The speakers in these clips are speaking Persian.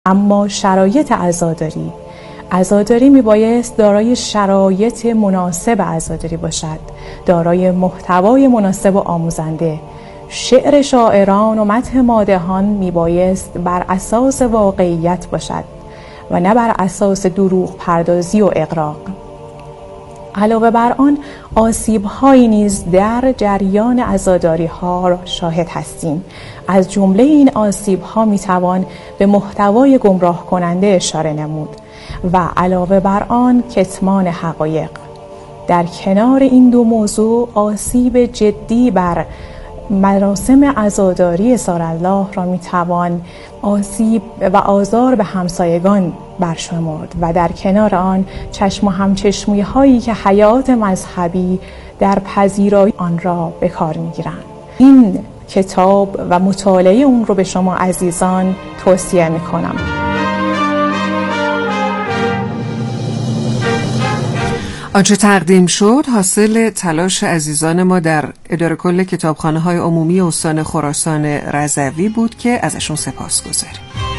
اما شرایط عزاداری میبایست دارای شرایط مناسب عزاداری باشد، دارای محتوای مناسب و آموزنده. شعر شاعران و مدح مادحان میبایست بر اساس واقعیت باشد و نه بر اساس دروغ پردازی و اغراق. علاوه بر آن آسیب‌هایی نیز در جریان عزاداری‌ها را شاهد هستیم. از جمله این آسیب‌ها میتوان به محتوای گمراه کننده اشاره نمود و علاوه بر آن کتمان حقایق. در کنار این دو موضوع آسیب جدی بر مراسم عزاداری سال‌الله را میتوان آسیب و آزار به همسایگان برشمرد و در کنار آن چشم و همچشمی هایی که حیات مذهبی در پذیرایی آن را به کار میگیرند. این کتاب و مطالعه اون رو به شما عزیزان توصیه میکنم. آنچه تقدیم شد حاصل تلاش عزیزان ما در اداره کل کتابخانه‌های عمومی استان خراسان رضوی بود که ازشون سپاسگزاریم.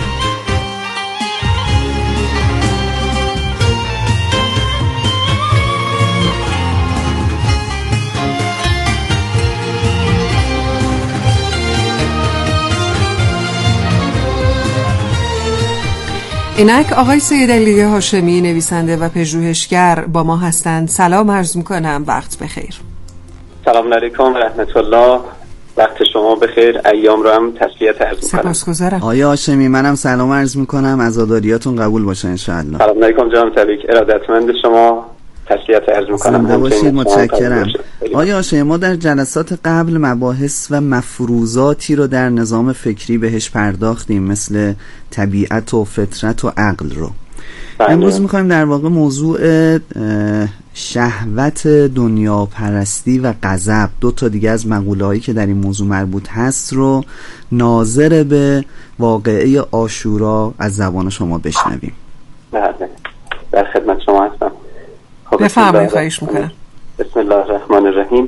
اینک آقای سیدعلی هاشمی نویسنده و پژوهشگر با ما هستند. سلام عرض میکنم، وقت بخیر. سلام علیکم و رحمت الله، وقت شما بخیر، ایام رو هم تسلیت عرض میکنم. سپاسگزارم. آقای هاشمی منم سلام عرض میکنم، عزاداریاتون قبول باشه انشاءالله. سلام علیکم جناب تبریک، ارادتمند شما، تسلیت عرض میکنم. زنده باشید، متشکرم. آقای هاشمی ما در جلسات قبل مباحث و مفروضاتی رو در نظام فکری بهش پرداختیم، مثل طبیعت و فطرت و عقل رو. امروز میخوایم در واقع موضوع شهوت، دنیا پرستی و غضب، دو تا دیگه از مقوله‌هایی که در این موضوع مربوط هست رو ناظر به واقعه عاشورا از زبان شما بشنویم. بله، در خدمت شما هستم. بفرمایید، خواهش میکنم. بسم الله الرحمن الرحیم.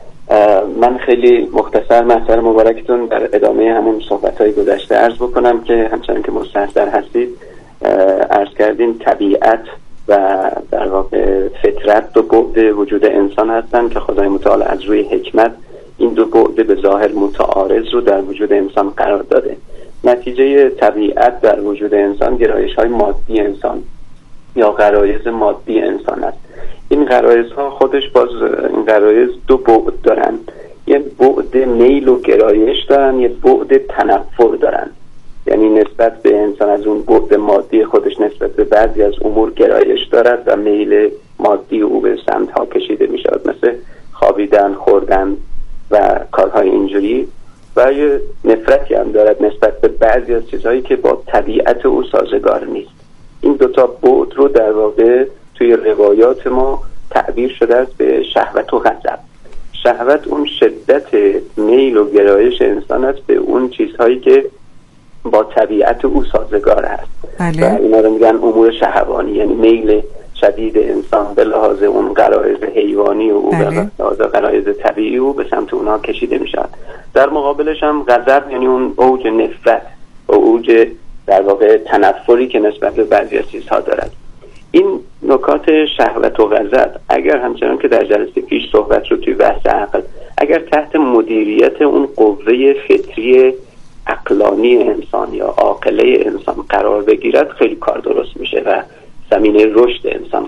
من خیلی مختصر محضر مبارکتون در ادامه همون صحبت‌های گذشته عرض بکنم که همچنان که مستحضر هستید عرض کردیم طبیعت و در واقع فطرت دو بعد وجود انسان هستن که خدای متعال از روی حکمت این دو بعد به ظاهر متعارض رو در وجود انسان قرار داده. نتیجه طبیعت در وجود انسان گرایش‌های مادی انسان یا غرایز مادی انسان است. این غرایز ها خودش باز این غرایز دو بعد دارن، یه بعد میل و گرایش دارن، یه بعد تنفر دارن. یعنی نسبت به انسان از اون بعد مادی خودش نسبت به بعضی از امور گرایش دارد و میل مادی او به سمت ها کشیده می شود، مثل خوابیدن، خوردن و کارهای اینجوری، و یه نفرتی هم دارد نسبت به بعضی از چیزهایی که با طبیعت او سازگار نیست. این دوتا بعد رو در واقع توی روایات ما تعبیر شده است به شهوت و غضب. شهوت اون شدت میل و گرایش انسان است به اون چیزهایی که با طبیعت او سازگار است. بله. و اینا رو میگن امور شهوانی، یعنی میل شدید انسان به لحاظ اون غرایز حیوانی و بله. به لحاظ غرایز طبیعی او به سمت اونها کشیده میشود. در مقابلش هم غضب یعنی اون اوج نفرت و اوج در واقع تنفری که نسبت به بعضی از چیزها دارد. این نکات شهوت و غضب اگر همچنان که در جلسه پیش صحبت شد توی بحث عقل، اگر تحت مدیریت اون قوه فطری عقلانی انسان یا عاقله انسان قرار بگیرد خیلی کار درست میشه و زمینه رشد انسان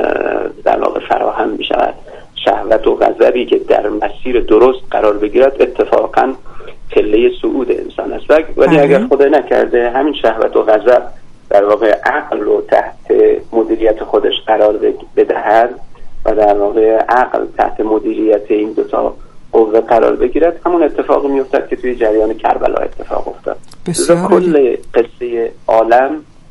در واقع فراهم میشود. شهوت و غضبی که در مسیر درست قرار بگیرد اتفاقاً پله صعود انسان است. ولی اگر خدای نکرده همین شهوت و غضب در واقع عقل رو تحت مدیریت خودش قرار بدهد و در واقع عقل تحت مدیریت این دوتا قوه قرار بگیرد، همون اتفاق میافتد که توی جریان کربلا اتفاق افتاد. کل قصه عالم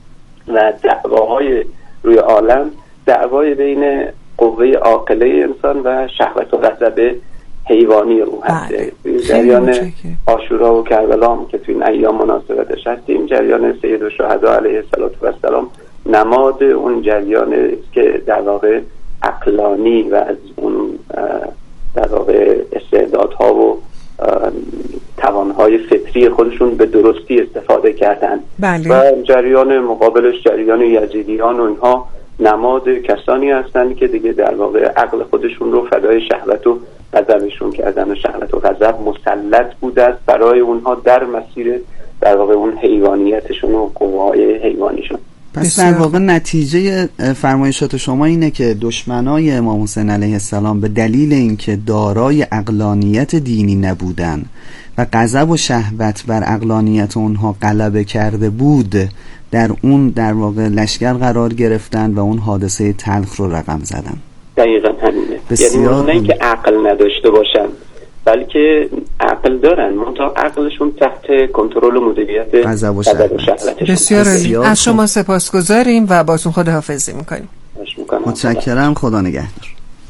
و دعواهای روی عالم دعوای بین قوه عاقله انسان و شهوت و غضب حیوانی او هسته. جریان عاشورا و کربلا که توی این ایام مناسبتش هستیم، جریان سید الشهدا علیه السلام نماد اون جریان که در واقع عقلانی و از اون در واقع استعدادها و توانهای فطری خودشون به درستی استفاده کردن. بله. و جریان مقابلش جریان یزیدیان و اینها نماد کسانی هستند که دیگه در واقع عقل خودشون رو فدای شهوت و غضبشون کردن و شهوت و غضب مسلط بوده است برای اونها در مسیر در واقع اون حیوانیتشون و قوای حیوانیشون. پس در واقع نتیجه فرمایشات شما اینه که دشمنای امام حسین علیه السلام به دلیل اینکه دارای عقلانیت دینی نبودن و غضب و شهوت بر عقلانیت اونها غلبه کرده بود، در اون در واقع لشکر قرار گرفتن و اون حادثه تلخ رو رقم زدن. دقیقاً همینه. یعنی اونایی که عقل نداشته باشن بلکه عقل دارن، منتها عقلشون تحت کنترل و مدیریت غضب و شهوت. بسیار عالی. از شما سپاسگزاریم و باتون خداحافظی میکنیم. متشکرم. خدا نگهدار.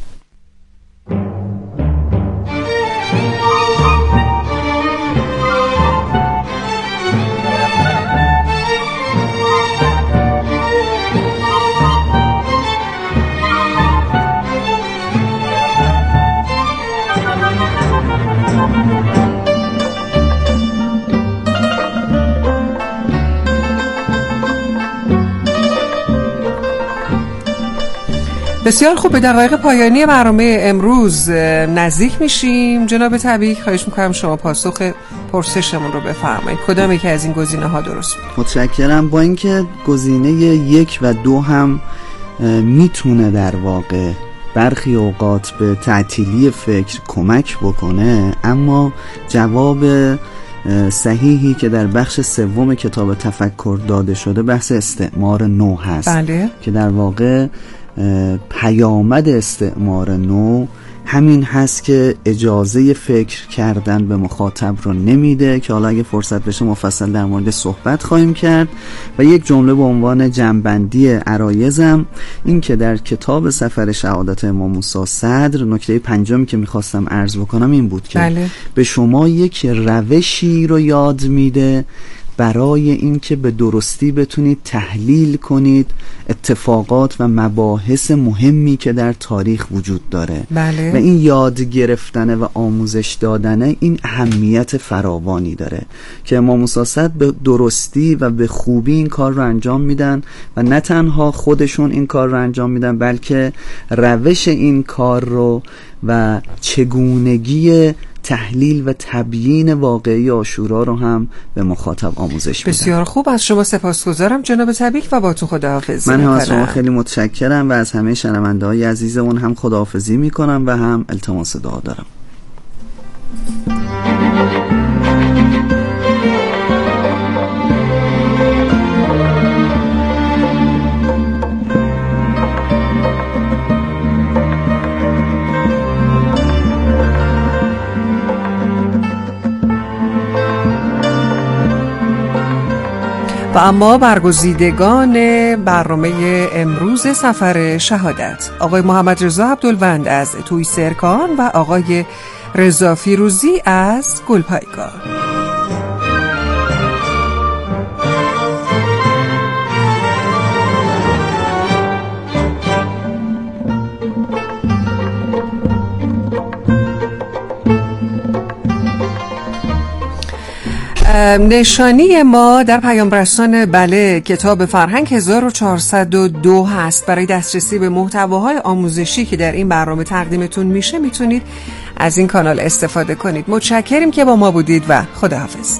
بسیار خوب، به دقایق پایانی برنامه امروز نزدیک میشیم. جناب طبیعی خواهش میکنم شما پاسخ پرسشمون رو بفرمایید. کدام یکی از این گزینه ها درست بود؟ متشکرم. با اینکه گزینه 1 و 2 هم میتونه در واقع برخی اوقات به تعطیلی فکر کمک بکنه، اما جواب صحیحی که در بخش 3 کتاب تفکر داده شده بحث استعمار نو هست. بله. که در واقع پیامد استعمار نو همین هست که اجازه فکر کردن به مخاطب رو نمیده، که حالا اگه فرصت بشه مفصل در مورد صحبت خواهیم کرد. و یک جمله به عنوان جنبندی عرایزم این که در کتاب سفر شهادت امام موسی صدر نکته 5 که میخواستم عرض بکنم این بود که بله. به شما یک روشی رو یاد میده برای اینکه به درستی بتونید تحلیل کنید اتفاقات و مباحث مهمی که در تاریخ وجود داره. بله. و این یاد گرفتنه و آموزش دادنه این اهمیت فراوانی داره که امام موسی صدر به درستی و به خوبی این کار رو انجام میدن و نه تنها خودشون این کار رو انجام میدن بلکه روش این کار رو و چگونگی تحلیل و تبیین واقعی عاشورا رو هم به مخاطب آموزش میدن. بسیار خوب، از شما سپاسگزارم جناب طبیک و با تو خداحافظی من میکنم. هم از شما خیلی متشکرم و از همه شنونده‌های عزیزمون هم خداحافظی میکنم و هم التماس دعا دارم. و اما برگزیدگان برنامه امروز سفر شهادت: آقای محمد رضا عبدالوند از توی سرکان و آقای رضا فیروزی از گلپایگاه. نشانی ما در پیام رسان بله کتاب فرهنگ 1402 هست. برای دسترسی به محتواهای آموزشی که در این برنامه تقدیمتون میشه میتونید از این کانال استفاده کنید. متشکریم که با ما بودید و خداحافظ.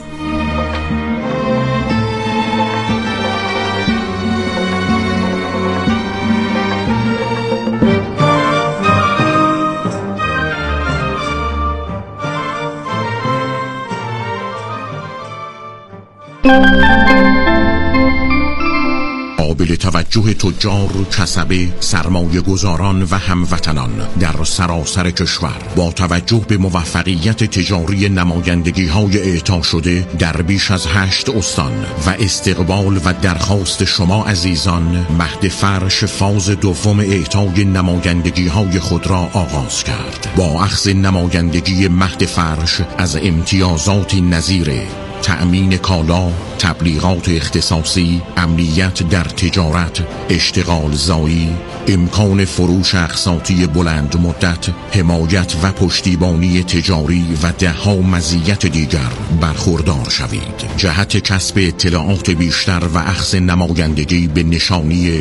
قابل توجه تجار، کسبه، سرمایه گذاران و هموطنان در سراسر کشور با توجه به موفقیت تجاری نمایندگی های اعطا شده در بیش از 8 استان و استقبال و درخواست شما عزیزان، مهد فرش فاز دوم اعطای نمایندگی های خود را آغاز کرد. با اخذ نمایندگی مهد فرش از امتیازاتی نظیر تأمین کالا، تبلیغات اختصاصی، امنیت در تجارت، اشتغال زایی، امکان فروش اقساطی بلند مدت، حمایت و پشتیبانی تجاری و ده‌ها مزیت دیگر برخوردار شوید. جهت کسب اطلاعات بیشتر و اخذ نمایندگی به نشانی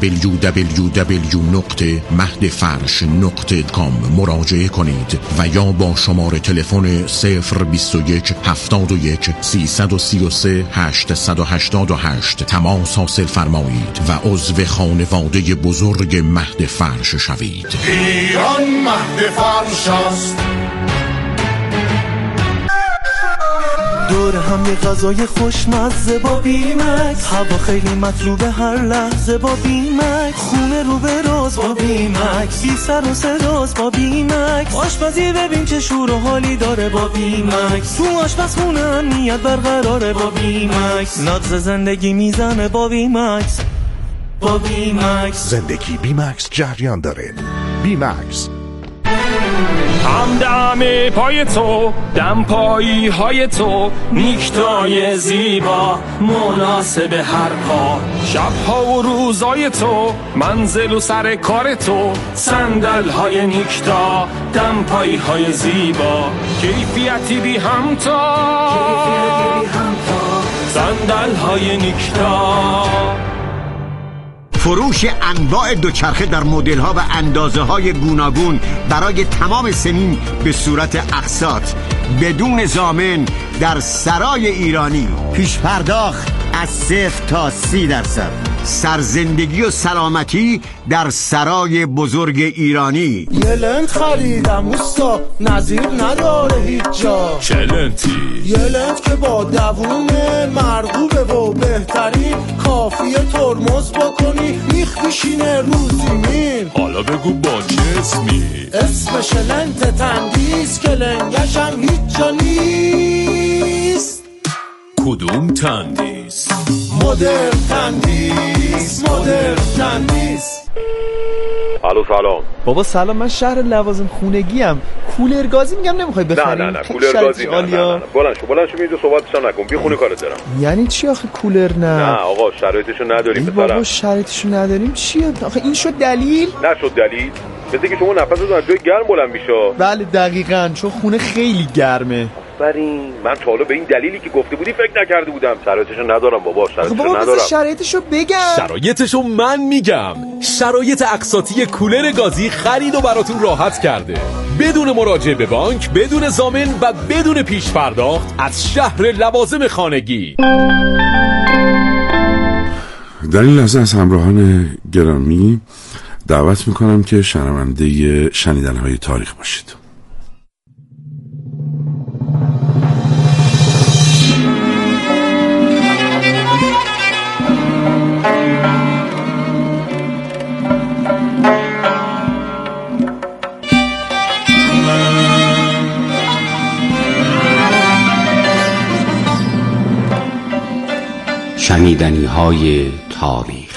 www.mahdfarsh.com مراجعه کنید و یا با شماره تلفن 021 71 333 888 تماس حاصل فرمایید و عضو خانواده بزرگ مهد فرش شوید. ایران مهد فرش است. دور هم یه غذای خوشمزه با بیمکس، هوا خیلی مطلوبه هر لحظه با بیمکس، خونه رو به راز با بیمکس، بی سر و صداست با بیمکس، آشپزی ببین چه شور و حالی داره با بیمکس، تو آشپزخونه امنیت برقراره با بیمکس، نبض زندگی میزنه با بیمکس. با بیمکس زندگی بیمکس جریان داره. بیمکس همدم پای تو، دم پایی های تو، نیکتای زیبا مناسب هر پا، شبها و روزای تو، منزل و سر کار تو، صندل های نیکتا، دم پایی های زیبا، کیفیتی بی همتا، صندل های نیکتا. فروش انواع دوچرخه در مدل‌ها و اندازه‌های گوناگون برای تمام سنین به صورت اقساط بدون ضامن در سرای ایرانی. پیش پرداخت از 0 تا 30%. سرزندگی و سلامتی در سرای بزرگ ایرانی. یه لنت خریدم اوستا، نظیر نداره هیچ جا. چه لنتی؟ یه لنت که با دوومه، مرغوبه و بهترین، کافیه ترمز بکنی میخ میشینه رو زمین. حالا بگو با چه اسمی؟ اسمش لنت تندیس که لنگش هم هیچ جا نیست. کدوم تندیس؟ مدرن تندیس، مدرن تندیس. الو سلام بابا سلام، من شهر لوازم خونگی ام. کولر گازی میگم نمیخوای بخری؟ نه کولر گازی نه بلند شو میدو صحبتش نکن، بی خونه کارت دارم. یعنی چی آخه کولر نه آقا شرایطشو نداریم بابا. بابا شرایطشو نداریم چیه آخه؟ این شد دلیل؟ نشد دلیل، مثل که شما نفستون از جای گرم بلند میشه. بله دقیقاً، چون خونه خیلی گرمه. من تا حالا به این دلیلی که گفته بودی فکر نکرده بودم. شرایطشو ندارم بابا، شرایطشو ندارم. شرایطشو بگم. شرایطشو من میگم. شرایط اقساطی کولر گازی خرید و براتون راحت کرده، بدون مراجعه به بانک، بدون ضامن و بدون پیش پرداخت، از شهر لوازم خانگی. در این لحظه از همراهان گرامی دعوت میکنم که شنونده شنیدن‌های تاریخ باشید. شنیدنی‌های تاریخ.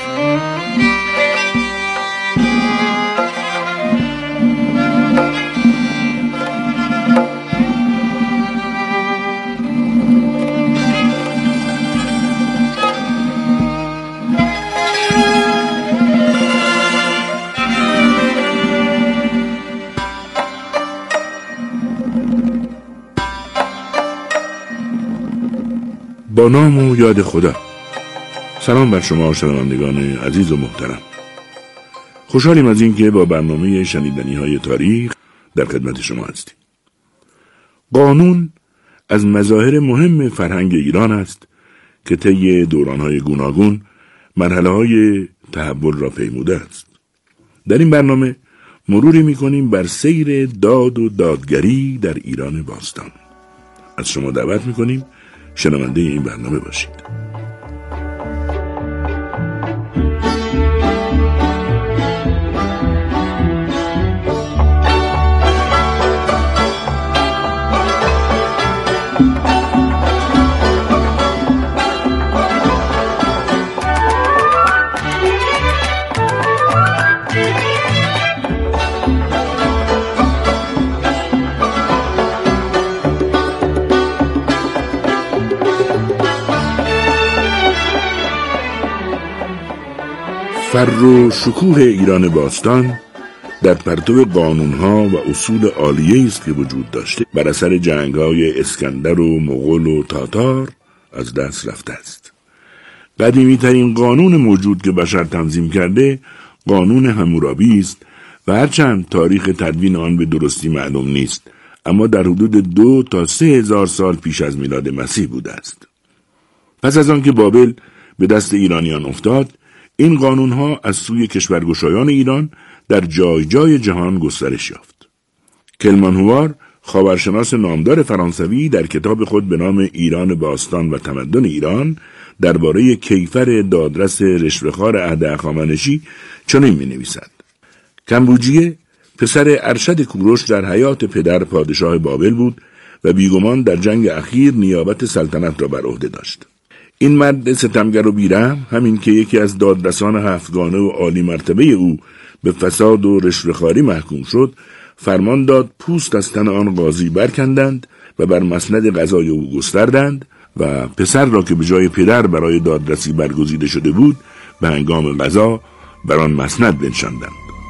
با نام و یاد خدا. سلام بر شما شنوندگان عزیز و محترم. خوشحالیم از این که با برنامه شنیدنی‌های تاریخ در خدمت شما هستیم. قانون از مظاهر مهم فرهنگ ایران است که طی دوران‌های گوناگون مرحله‌های تحول را پیموده است. در این برنامه مروری می‌کنیم بر سیر داد و دادگری در ایران باستان. از شما دعوت می‌کنیم شنونده این برنامه باشید. فر و شکوه ایران باستان در پرتو قانونها و اصول عالیه‌ای است که وجود داشته بر اثر جنگ‌های اسکندر و مغول و تاتار از دست رفته است. قدیمی‌ترین قانون موجود که بشر تنظیم کرده قانون حمورابی است و هرچند تاریخ تدوین آن به درستی معلوم نیست، اما در حدود 2 تا 3 هزار سال پیش از میلاد مسیح بوده است. پس از آن که بابل به دست ایرانیان افتاد، این قانونها از سوی کشورگشایان ایران در جای جای جهان گسترش یافت. کلمانهوار، خاورشناس نامدار فرانسوی، در کتاب خود به نام ایران باستان و تمدن ایران درباره کیفر دادرس رشوه‌خوار عهد هخامنشی چنین می‌نویسد: کمبوجیه پسر ارشد کوروش در حیات پدر پادشاه بابل بود و بیگمان در جنگ اخیر نیابت سلطنت را بر عهده داشت. این مرد ستمگر و بیرحم، همین که یکی از دادرسان هفتگانه و عالی مرتبه او به فساد و رشوه‌خواری محکوم شد، فرمان داد پوست از تن آن قاضی برکندند و بر مسند قضای او گستردند و پسر را که به جای پدر برای دادرسی برگزیده شده بود به هنگام قضا بر آن مسند بنشاندند.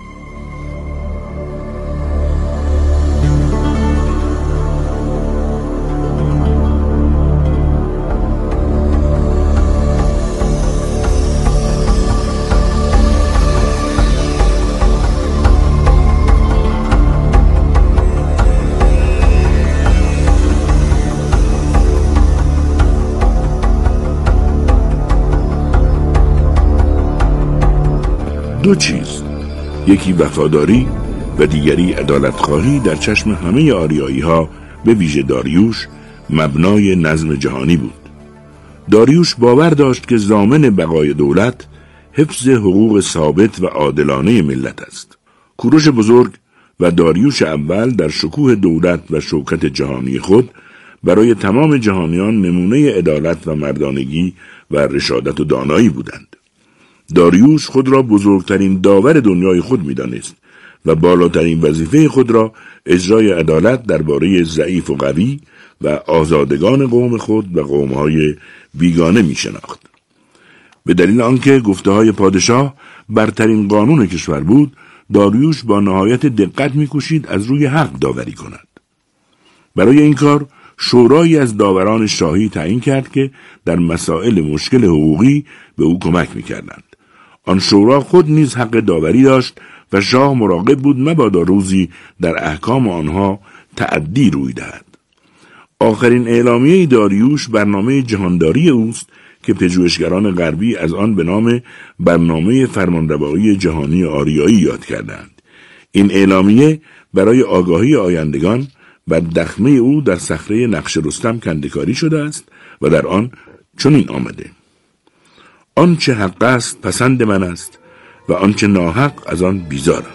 دو چیز، یکی وفاداری و دیگری عدالت‌خواهی، در چشم همه آریایی‌ها به ویژه داریوش مبنای نظم جهانی بود. داریوش باور داشت که ضامن بقای دولت حفظ حقوق ثابت و عادلانه ملت است. کوروش بزرگ و داریوش اول در شکوه دولت و شوکت جهانی خود برای تمام جهانیان نمونه عدالت و مردانگی و رشادت و دانایی بودند. داریوش خود را بزرگترین داور دنیای خود می‌دانست و بالاترین وظیفه خود را اجرای عدالت درباره ضعیف و قوی و آزادگان قوم خود و قوم‌های بیگانه می‌شناخت. به دلیل آنکه گفته‌های پادشاه برترین قانون کشور بود، داریوش با نهایت دقت می‌کوشید از روی حق داوری کند. برای این کار شورایی از داوران شاهی تعیین کرد که در مسائل مشکل حقوقی به او کمک می‌کردند. آن شورا خود نیز حق داوری داشت و شاه مراقب بود مبادا روزی در احکام آنها تعدی روی دهد. آخرین اعلامیه داریوش برنامه جهانداری اوست که پژوهشگران غربی از آن به نام برنامه فرمانروایی جهانی آریایی یاد کردند. این اعلامیه برای آگاهی آیندگان بر دخمه او در صخره نقش رستم کنده‌کاری شده است و در آن چنین آمده: آنچه حق است پسند من است و آنچه ناحق از آن بیزارم.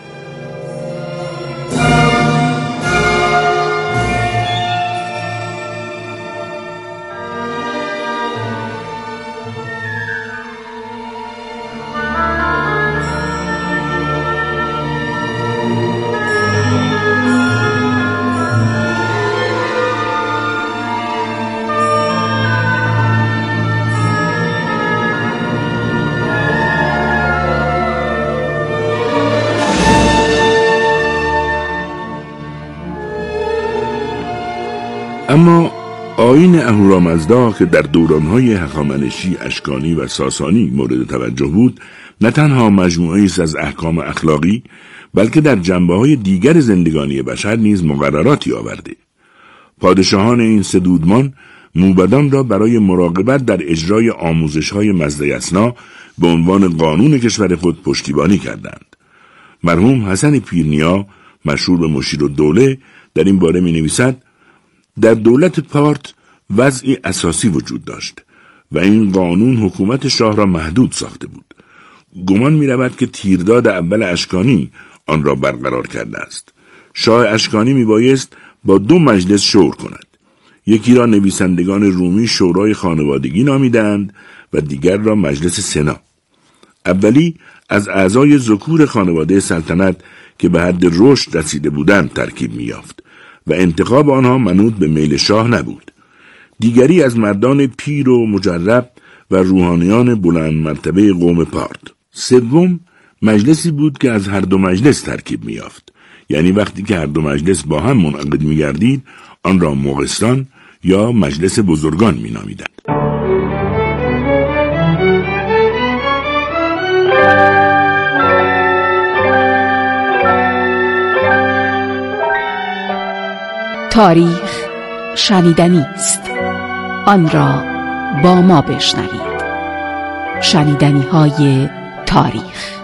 اما آیین اهورامزدا که در دورانهای هخامنشی، اشکانی و ساسانی مورد توجه بود، نه تنها مجموعه‌ای است از احکام اخلاقی، بلکه در جنبه‌های دیگر زندگانی بشر نیز مقرراتی آورده. پادشاهان این سه دودمان موبدان را برای مراقبت در اجرای آموزش‌های مزدیسنا به عنوان قانون کشور خود پشتیبانی کردند. مرحوم حسن پیرنیا، مشهور به مشیرالدوله، در این باره می‌نویسد: در دولت پارت وضعی اساسی وجود داشت و این قانون حکومت شاه را محدود ساخته بود. گمان می رود که تیرداد اول اشکانی آن را برقرار کرده است. شاه اشکانی می بایست با 2 مجلس شور کند. یکی را نویسندگان رومی شورای خانوادگی نامیدند و دیگر را مجلس سنا. اولی از اعضای ذکور خانواده سلطنت که به حد رشد رسیده بودند ترکیب می یافت و انتخاب آنها منوط به میل شاه نبود. دیگری از مردان پیر و مجرب و روحانیان بلند مرتبه قوم پارت. سوم مجلسی بود که از هر دو مجلس ترکیب می‌یافت، یعنی وقتی که هر دو مجلس با هم منعقد می‌گردید آن را مغستان یا مجلس بزرگان می‌نامیدند. تاریخ شنیدنی است، آن را با ما بشنوید. شنیدنی‌های تاریخ.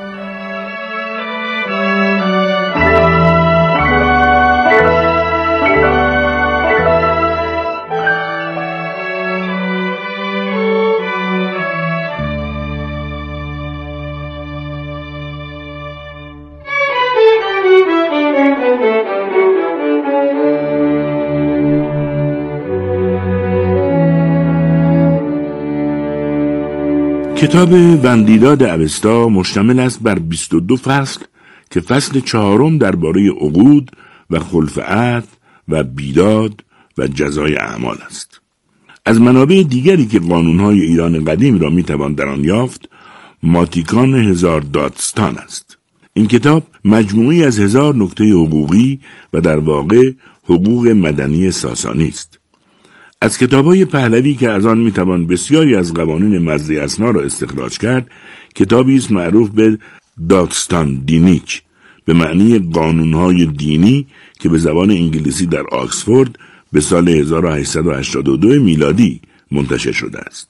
کتاب وندیداد اوستا مشتمل است بر 22 فصل که فصل 4 درباره عقود و خلف عهد و بیداد و جزای اعمال است. از منابع دیگری که قانون‌های ایران قدیم را می‌توان در آن یافت، ماتیکان 1000 دادستان است. این کتاب مجموعی از 1000 نکته حقوقی و در واقع حقوق مدنی ساسانی است. از کتاب‌های پهلوی که از آن می‌توان بسیاری از قوانین مزد اسنا را استخراج کرد، کتابی است معروف به دادستان دینیک به معنی قانون‌های دینی که به زبان انگلیسی در آکسفورد به سال 1882 میلادی منتشر شده است.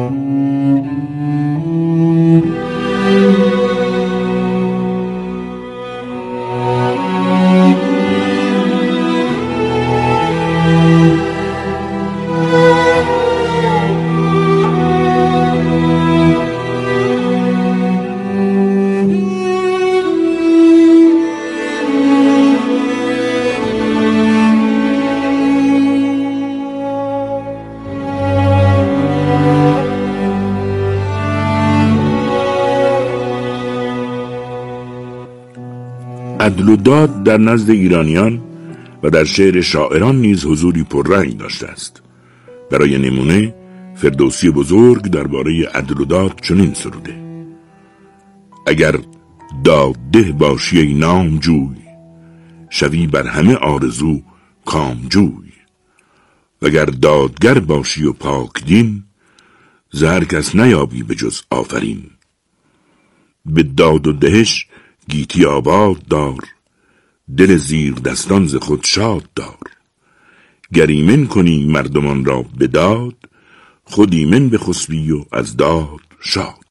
عدل و داد در نزد ایرانیان و در شعر شاعران نیز حضوری پررنگ داشته است. برای نمونه فردوسی بزرگ درباره عدل و داد چنین سروده: اگر دادده باشی ای نامجوی، شوی بر همه آرزو کامجوی. وگر دادگر باشی و پاک دین، ز هر کس نیابی به جز آفرین. به داد و دهش گیتی آباد دار، دل زیر دستان ز خود شاد دار. گر ایمن کنی مردمان را به داد، خود ایمن بخسبی و از داد شاد.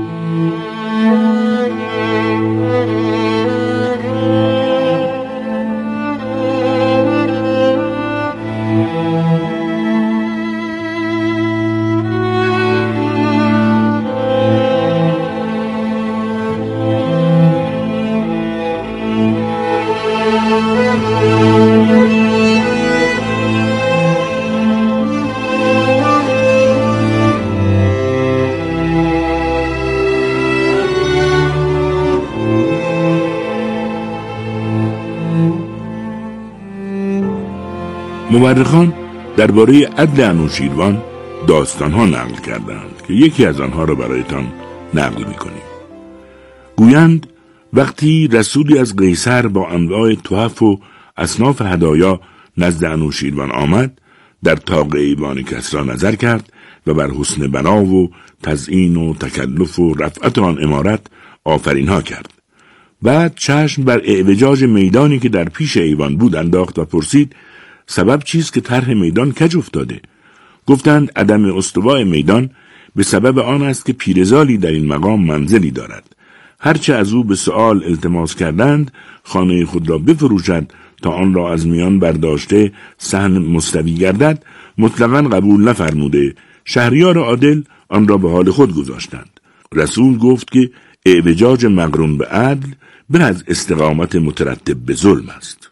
مورخان درباره عدل انوشیروان داستان‌ها نقل کردند که یکی از آنها را برایتان نقل می‌کنیم. گویند وقتی رسولی از قیصر با انواع تحف و اصناف هدایا نزد انوشیروان آمد، در طاق ایوان کسری نظر کرد و بر حسن بنا و تزیین و تکلف و رفعت آن عمارت آفرین‌ها کرد. بعد چشم بر اعوجاج میدانی که در پیش ایوان بود انداخت و پرسید سبب چیست که طرح میدان کج افتاده؟ گفتند عدم استواء میدان به سبب آن است که پیرزالی در این مقام منزلی دارد. هرچه از او به سؤال التماس کردند خانه خود را بفروشد تا آن را از میان برداشته صحن مستوی گردد، مطلقاً قبول نفرموده. شهریار عادل آن را به حال خود گذاشتند. رسول گفت که اعوجاج مقرون به عدل به از استقامت مترتب به ظلم است.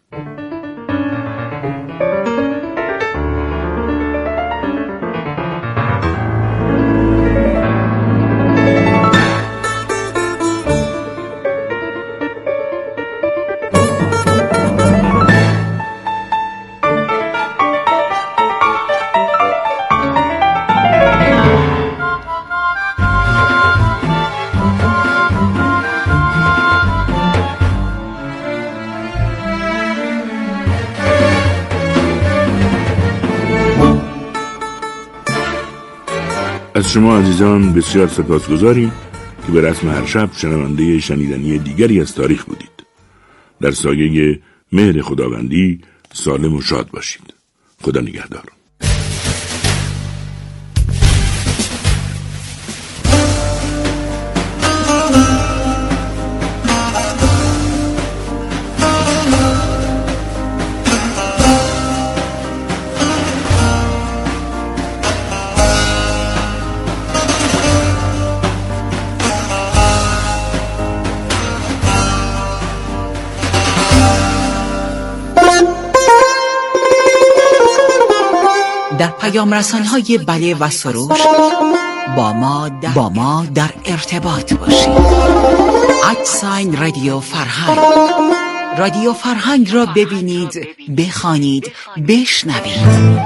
از شما عزیزان بسیار سپاسگزاریم که به رسم هر شب شنونده شنیدنی دیگری از تاریخ بودید. در سایه مهر خداوندی سالم و شاد باشید. خدا نگهدار. در پیام رسان‌های بله و سروش با ما در ارتباط باشید. @رادیو فرهنگ. رادیو فرهنگ را ببینید، بخوانید، بشنوید.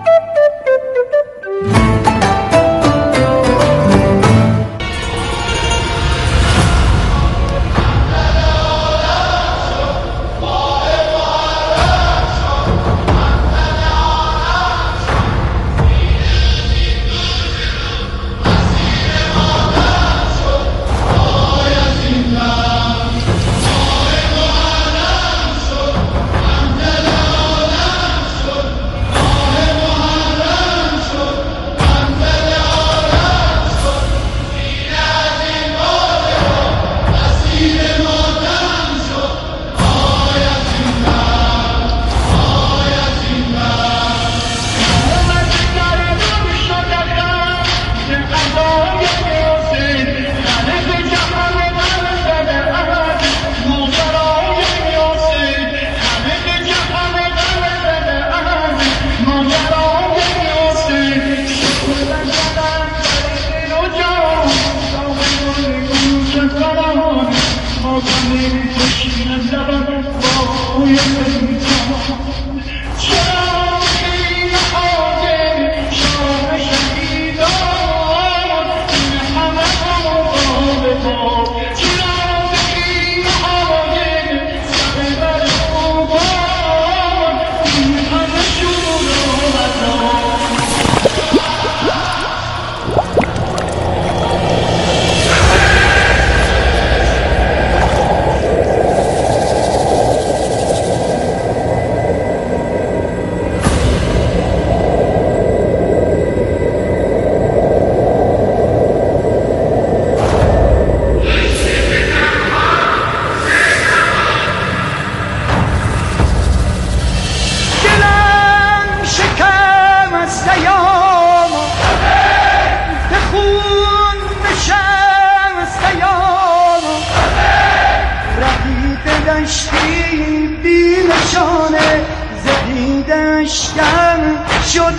شد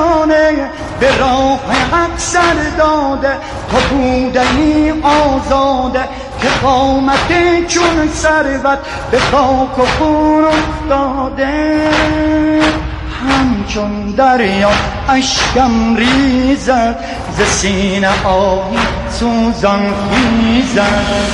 روانه به راه حق سر داده تا بودنی آزاده که قامت چون ثروت به خاک و خون افتاده همچون دریا اشکم ریزد ز سینه آهی سوزان خیزد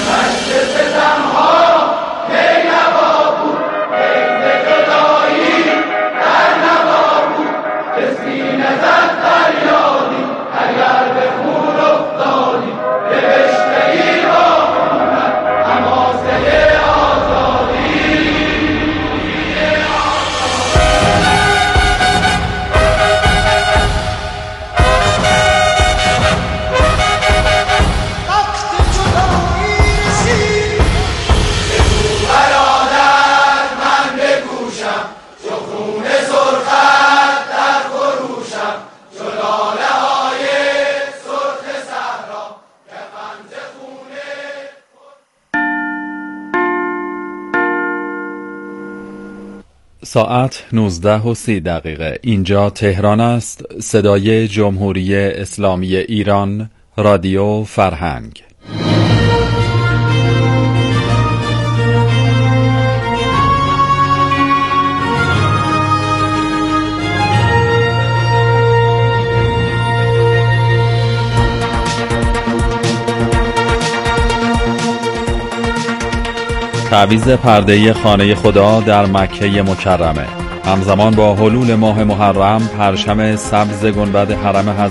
ساعت 19:30. اینجا تهران است. صدای جمهوری اسلامی ایران، رادیو فرهنگ. تعویض پرده خانه خدا در مکه مکرمه. همزمان با حلول ماه محرم، پرچم سبز گنبد حرم